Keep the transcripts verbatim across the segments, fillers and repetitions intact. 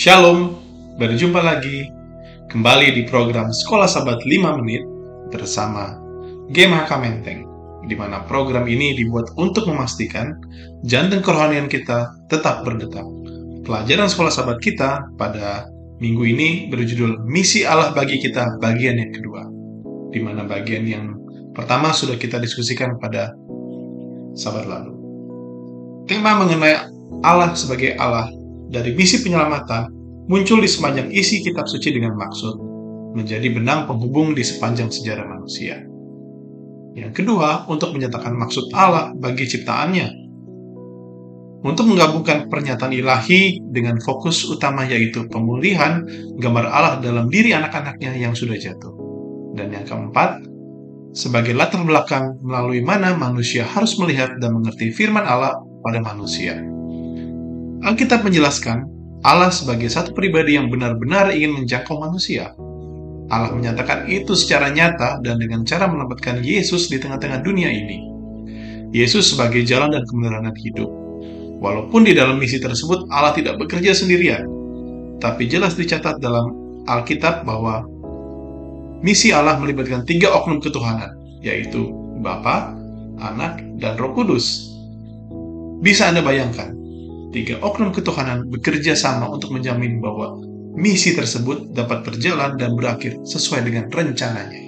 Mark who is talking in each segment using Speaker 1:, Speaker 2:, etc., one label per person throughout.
Speaker 1: Shalom, berjumpa lagi kembali di program Sekolah Sabat lima Menit bersama G M H K Menteng, di mana program ini dibuat untuk memastikan jantung kerohanian kita tetap berdetak. Pelajaran Sekolah Sabat kita pada minggu ini berjudul Misi Allah bagi kita bagian yang kedua, di mana bagian yang pertama sudah kita diskusikan pada Sabat lalu. Tema mengenai Allah sebagai Allah dari misi penyelamatan muncul di sepanjang isi kitab suci dengan maksud menjadi benang penghubung di sepanjang sejarah manusia. Yang kedua, untuk menyatakan maksud Allah bagi ciptaannya. Untuk menggabungkan pernyataan ilahi dengan fokus utama yaitu pemulihan gambar Allah dalam diri anak-anaknya yang sudah jatuh. Dan yang keempat, sebagai latar belakang melalui mana manusia harus melihat dan mengerti firman Allah pada manusia. Alkitab menjelaskan Allah sebagai satu pribadi yang benar-benar ingin menjangkau manusia. Allah menyatakan itu secara nyata dan dengan cara menempatkan Yesus di tengah-tengah dunia ini. Yesus sebagai jalan dan kebenaran hidup. Walaupun di dalam misi tersebut Allah tidak bekerja sendirian, tapi jelas dicatat dalam Alkitab bahwa misi Allah melibatkan tiga oknum ketuhanan, yaitu Bapa, Anak, dan Roh Kudus. Bisa Anda bayangkan, tiga oknum ketuhanan bekerja sama untuk menjamin bahwa misi tersebut dapat berjalan dan berakhir sesuai dengan rencananya.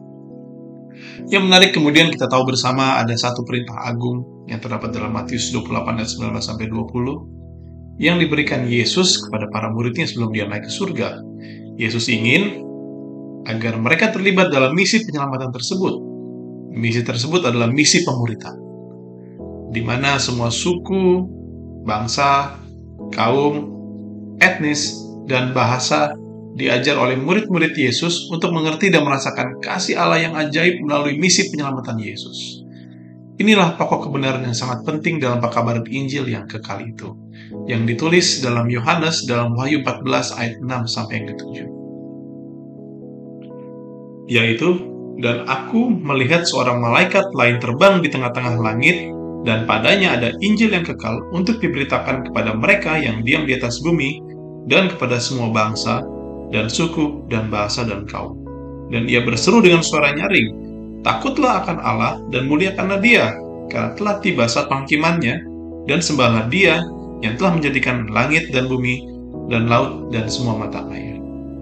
Speaker 1: Yang menarik kemudian kita tahu bersama ada satu perintah agung yang terdapat dalam Matius dua puluh delapan ayat sembilan belas sampai dua puluh yang diberikan Yesus kepada para muridnya sebelum dia naik ke surga. Yesus ingin agar mereka terlibat dalam misi penyelamatan tersebut. Misi tersebut adalah misi pemuritan, di mana semua suku, bangsa, kaum, etnis, dan bahasa diajar oleh murid-murid Yesus untuk mengerti dan merasakan kasih Allah yang ajaib melalui misi penyelamatan Yesus. Inilah pokok kebenaran yang sangat penting dalam pekabaran Injil yang kekal itu, yang ditulis dalam Yohanes dalam Wahyu empat belas ayat enam sampai yang ketujuh. Yaitu, dan aku melihat seorang malaikat lain terbang di tengah-tengah langit, dan padanya ada Injil yang kekal untuk diberitakan kepada mereka yang diam di atas bumi dan kepada semua bangsa dan suku dan bahasa dan kaum. Dan ia berseru dengan suara nyaring, takutlah akan Allah dan muliakanlah Dia, karena telah tiba saat penghakimannya, dan sembahlah Dia yang telah menjadikan langit dan bumi dan laut dan semua mata air.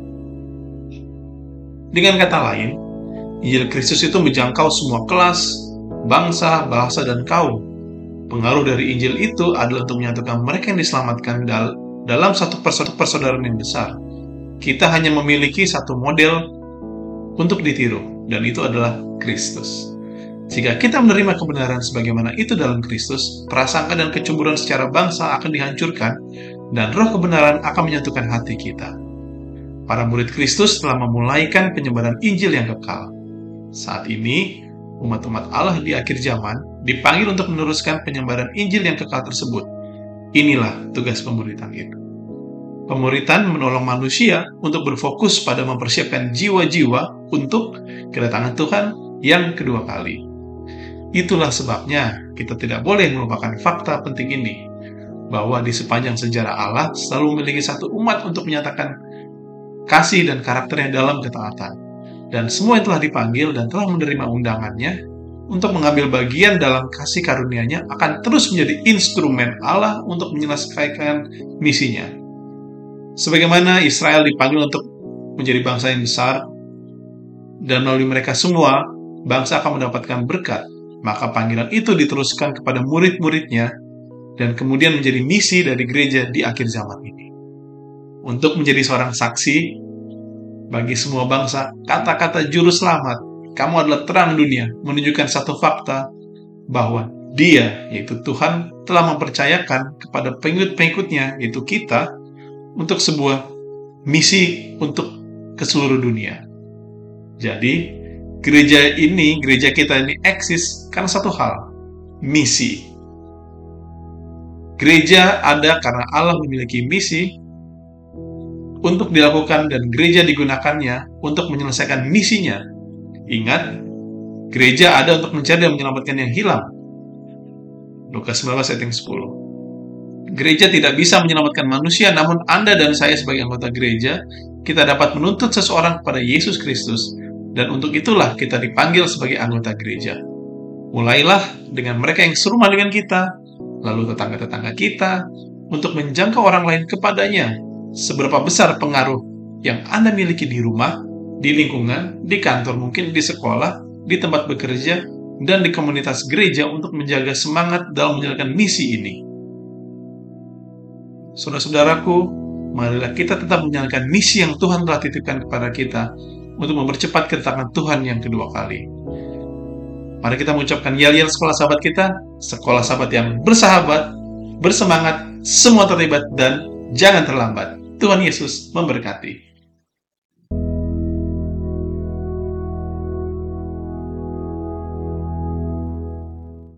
Speaker 1: Dengan kata lain, Injil Kristus itu menjangkau semua kelas, bangsa, bahasa, dan kaum. Pengaruh dari Injil itu adalah untuk menyatukan mereka yang diselamatkan dal- dalam satu persaudaraan yang besar. Kita hanya memiliki satu model untuk ditiru, dan itu adalah Kristus. Jika kita menerima kebenaran sebagaimana itu dalam Kristus, prasangka dan kecemburuan secara bangsa akan dihancurkan, dan roh kebenaran akan menyatukan hati kita. Para murid Kristus telah memulaikan penyebaran Injil yang kekal. Saat ini, umat-umat Allah di akhir zaman dipanggil untuk meneruskan penyebaran Injil yang kekal tersebut. Inilah tugas pemuritan itu. Pemuritan menolong manusia untuk berfokus pada mempersiapkan jiwa-jiwa untuk kedatangan Tuhan yang kedua kali. Itulah sebabnya kita tidak boleh melupakan fakta penting ini, bahwa di sepanjang sejarah Allah selalu memiliki satu umat untuk menyatakan kasih dan karakternya dalam ketaatan. Dan semua yang telah dipanggil dan telah menerima undangannya untuk mengambil bagian dalam kasih karunia-Nya akan terus menjadi instrumen Allah untuk menyelesaikan misinya. Sebagaimana Israel dipanggil untuk menjadi bangsa yang besar, dan melalui mereka semua, bangsa akan mendapatkan berkat, maka panggilan itu diteruskan kepada murid-muridnya, dan kemudian menjadi misi dari gereja di akhir zaman ini. Untuk menjadi seorang saksi bagi semua bangsa, kata-kata juru selamat, kamu adalah terang dunia, menunjukkan satu fakta bahwa Dia, yaitu Tuhan, telah mempercayakan kepada pengikut-pengikutnya, yaitu kita, untuk sebuah misi untuk ke seluruh dunia. Jadi, gereja ini, gereja kita ini eksis karena satu hal, misi. Gereja ada karena Allah memiliki misi untuk dilakukan, dan gereja digunakannya untuk menyelesaikan misinya. Ingat, gereja ada untuk mencari dan menyelamatkan yang hilang. Lukas sembilan belas ayat yang sepuluh. Gereja tidak bisa menyelamatkan manusia, namun Anda dan saya sebagai anggota gereja, kita dapat menuntut seseorang kepada Yesus Kristus, dan untuk itulah kita dipanggil sebagai anggota gereja. Mulailah dengan mereka yang serumah dengan kita, lalu tetangga-tetangga kita, untuk menjangkau orang lain kepadanya. Seberapa besar pengaruh yang Anda miliki di rumah, di lingkungan, di kantor, mungkin di sekolah, di tempat bekerja, dan di komunitas gereja untuk menjaga semangat dalam menjalankan misi ini. Saudara-saudaraku, marilah kita tetap menjalankan misi yang Tuhan telah titipkan kepada kita untuk mempercepat kedatangan Tuhan yang kedua kali. Mari kita mengucapkan yel-yel sekolah sahabat kita, sekolah sahabat yang bersahabat, bersemangat, semua terlibat, dan jangan terlambat. Tuhan Yesus memberkati.